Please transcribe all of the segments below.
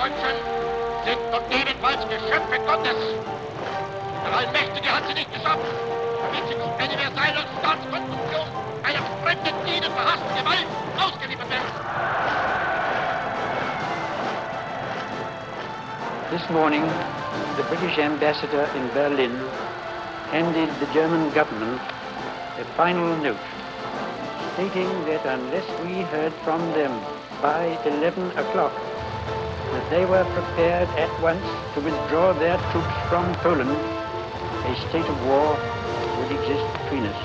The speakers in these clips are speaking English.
Deutschen sind und ebenfalls Geschöpfe Gottes. Der Allmächtige hat sie nicht geschaffen, damit sie durch universale Staatskonstruktion einer fremden, ihnen verhassten Gewalt ausgeliefert werden. This morning, the British ambassador in Berlin handed the German government a final note stating that unless we heard from them by 11 o'clock, that they were prepared at once to withdraw their troops from Poland, a state of war would exist between us.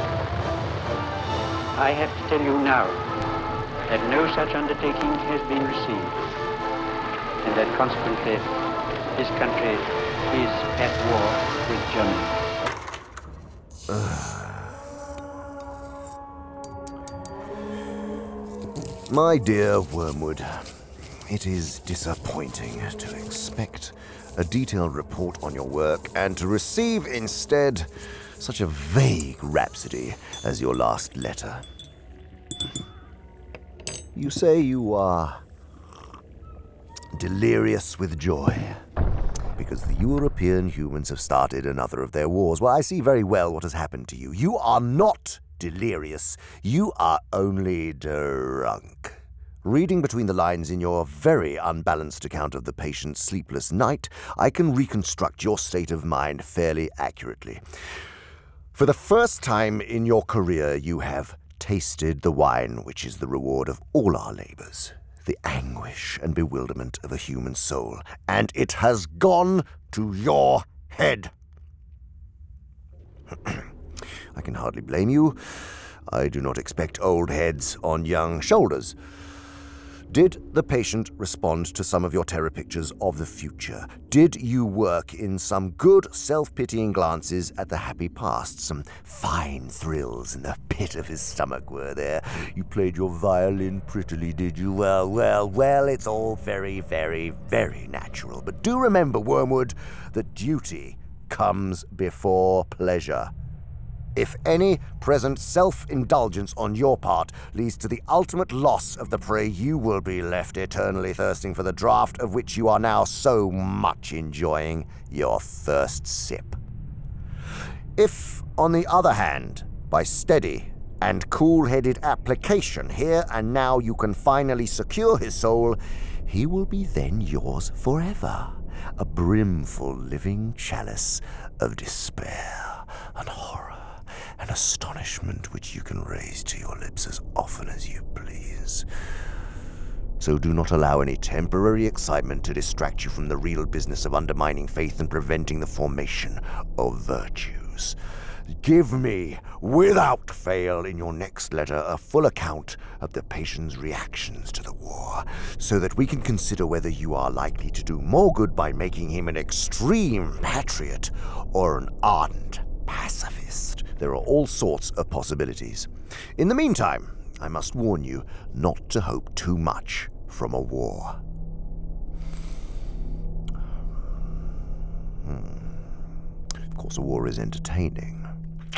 I have to tell you now that no such undertaking has been received, and that consequently this country is at war with Germany. My dear Wormwood, it is disappointing to expect a detailed report on your work and to receive instead such a vague rhapsody as your last letter. You say you are delirious with joy because the European humans have started another of their wars. Well, I see very well what has happened to you. You are not delirious. You are only drunk. Reading between the lines in your very unbalanced account of the patient's sleepless night, I can reconstruct your state of mind fairly accurately. For the first time in your career, you have tasted the wine which is the reward of all our labors, the anguish and bewilderment of a human soul, and it has gone to your head. I can hardly blame you. I do not expect old heads on young shoulders. Did the patient respond to some of your terror pictures of the future? Did you work in some good self-pitying glances at the happy past? Some fine thrills in the pit of his stomach were there? You played your violin prettily, did you? Well, it's all very, very, very natural. But do remember, Wormwood, that duty comes before pleasure. If any present self-indulgence on your part leads to the ultimate loss of the prey, you will be left eternally thirsting for the draught of which you are now so much enjoying your first sip. If, on the other hand, by steady and cool-headed application here and now you can finally secure his soul, he will be then yours forever, a brimful living chalice of despair and horror and astonishment which you can raise to your lips as often as you please. So do not allow any temporary excitement to distract you from the real business of undermining faith and preventing the formation of virtues. Give me, without fail, in your next letter, a full account of the patient's reactions to the war, so that we can consider whether you are likely to do more good by making him an extreme patriot or an ardent pacifist. There are all sorts of possibilities. In the meantime, I must warn you not to hope too much from a war. Of course, a war is entertaining.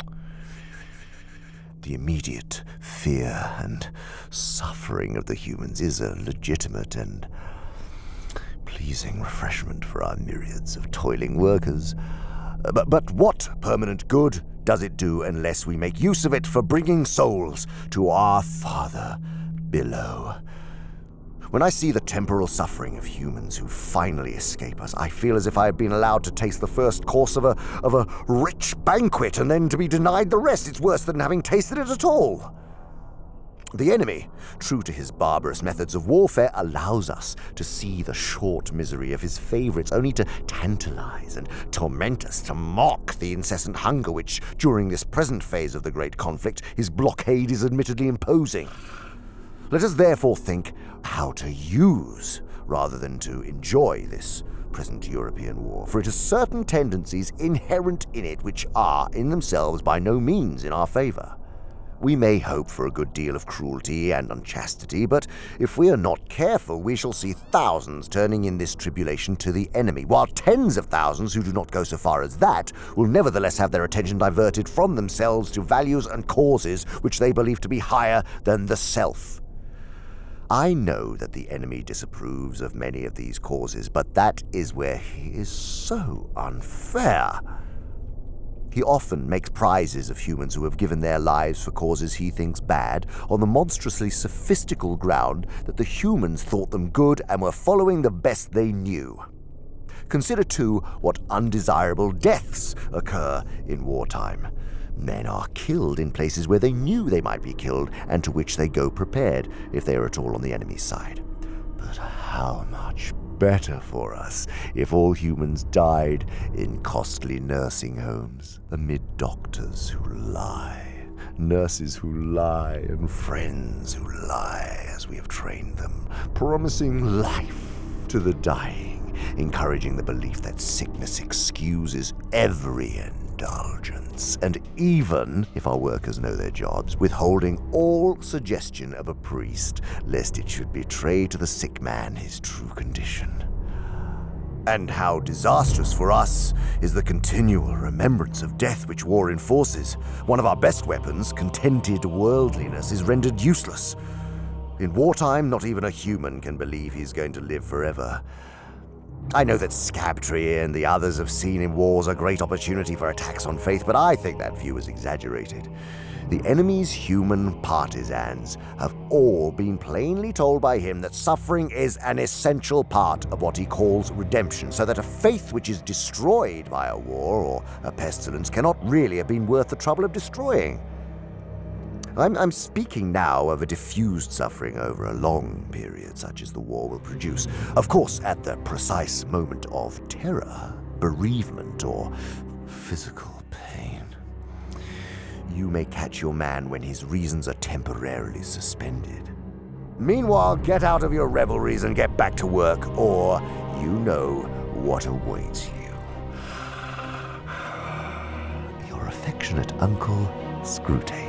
The immediate fear and suffering of the humans is a legitimate and pleasing refreshment for our myriads of toiling workers. But what permanent good does it do unless we make use of it for bringing souls to our Father below? When I see the temporal suffering of humans who finally escape us, I feel as if I had been allowed to taste the first course of a rich banquet and then to be denied the rest. It's worse than having tasted it at all. The enemy, true to his barbarous methods of warfare, allows us to see the short misery of his favorites, only to tantalize and torment us, to mock the incessant hunger which, during this present phase of the great conflict, his blockade is admittedly imposing. Let us therefore think how to use, rather than to enjoy, this present European war, for it has certain tendencies inherent in it which are, in themselves, by no means in our favor. We may hope for a good deal of cruelty and unchastity, but if we are not careful, we shall see thousands turning in this tribulation to the enemy, while tens of thousands who do not go so far as that will nevertheless have their attention diverted from themselves to values and causes which they believe to be higher than the self. I know that the enemy disapproves of many of these causes, but that is where he is so unfair. He often makes prizes of humans who have given their lives for causes he thinks bad, on the monstrously sophistical ground that the humans thought them good and were following the best they knew. Consider, too, what undesirable deaths occur in wartime. Men are killed in places where they knew they might be killed, and to which they go prepared if they are at all on the enemy's side. But how much better for us if all humans died in costly nursing homes, amid doctors who lie, nurses who lie, and friends who lie as we have trained them, promising life to the dying, encouraging the belief that sickness excuses every indulgence, and even, if our workers know their jobs, withholding all suggestion of a priest, lest it should betray to the sick man his true condition. And how disastrous for us is the continual remembrance of death which war enforces. One of our best weapons, contented worldliness, is rendered useless. In wartime, not even a human can believe he's going to live forever. I know that Scabtree and the others have seen in wars a great opportunity for attacks on faith, but I think that view is exaggerated. The enemy's human partisans have all been plainly told by him that suffering is an essential part of what he calls redemption, so that a faith which is destroyed by a war or a pestilence cannot really have been worth the trouble of destroying. I'm speaking now of a diffused suffering over a long period, such as the war will produce. Of course, at the precise moment of terror, bereavement, or physical pain, you may catch your man when his reasons are temporarily suspended. Meanwhile, get out of your revelries and get back to work, or you know what awaits you. Your affectionate Uncle, Screwtape.